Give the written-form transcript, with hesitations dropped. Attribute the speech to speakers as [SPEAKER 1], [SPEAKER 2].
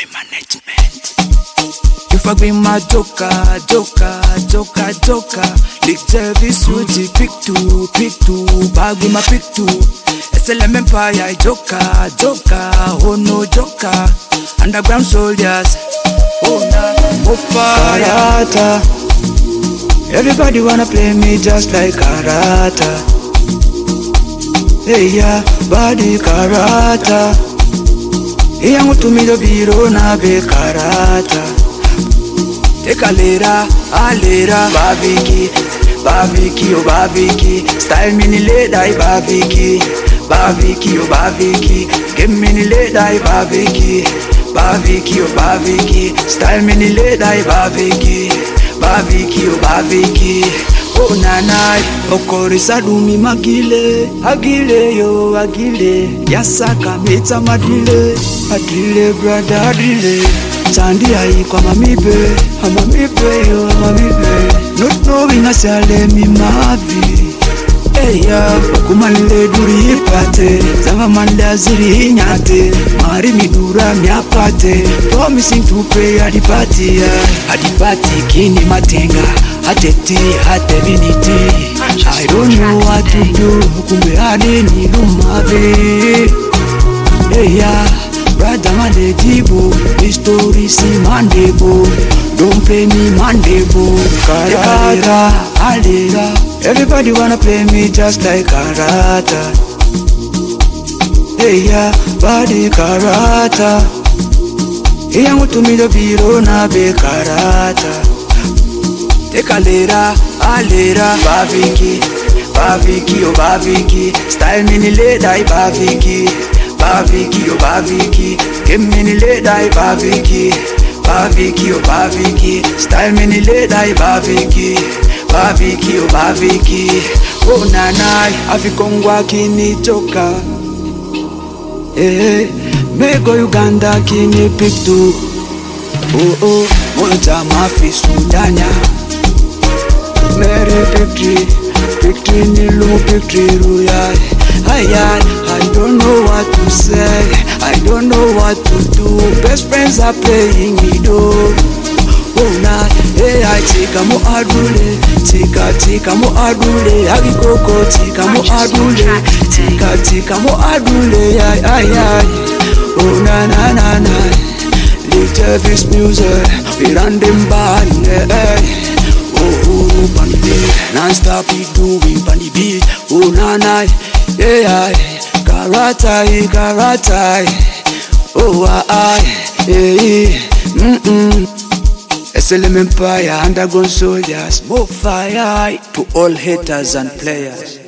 [SPEAKER 1] my management. You fuck with my joker. Lick Jervis, Rudy, pick two. Bag with my pick two. SLM Empire, joker. Oh no, joker. Underground soldiers. Oh nah, karata. Everybody wanna play me just like karata. Hey yeah, body karata. Iyangu tumido biro na be karata. Take a lera, Baviki, oh Baviki. Style mini leda, Baviki, oh Baviki. Give me ni leda, Baviki, oh Baviki. Style mini leda, Baviki, oh Baviki. Oh nanai, okori sadumi magile, agile. Yasaka meta madrile, brother adrile. Tandi ai kwa mamibe, yo mamibe. Not knowing us ale mi mavi. Eya, kumanile duri ipate, zama manda ziri nyate. Mari midura miapate, promising to pay adipati kini matenga, ateti viniti. I don't know what to do, kumbe ade ni lumave. Eya. Brother Mandebo, this story si Mandebo. Don't play me Mandebo. Karata, alera. Everybody wanna play me just like karata. Hey yeah, body karata. Iyangu tumido biro na be karata. Take a lera, Baviki, oh Baviki. Style mini leda, Baviki, oh Baviki. Give me ni leda, Baviki, oh Baviki. Style mini leda, Baviki, oh Baviki. Oh nanai, afikongwa kini choka. Mego Uganda kini pictu. Oh, moja mafi Sudania. Mary victory nilu victory royal. I don't know what to say, I don't know what to do. Best friends are playing me though. Oh nah, hey I tika mo adule, tika mo adule. Agikoko tika mo adule, tika mo adule. Ay. Oh na. Lick Jervis music, we run them band. Oh, bunny beat, non-stop we doing bunny beat. Oh na, yeah, karata. Oh SLM Empire, underground soldiers, more fire to all haters and players.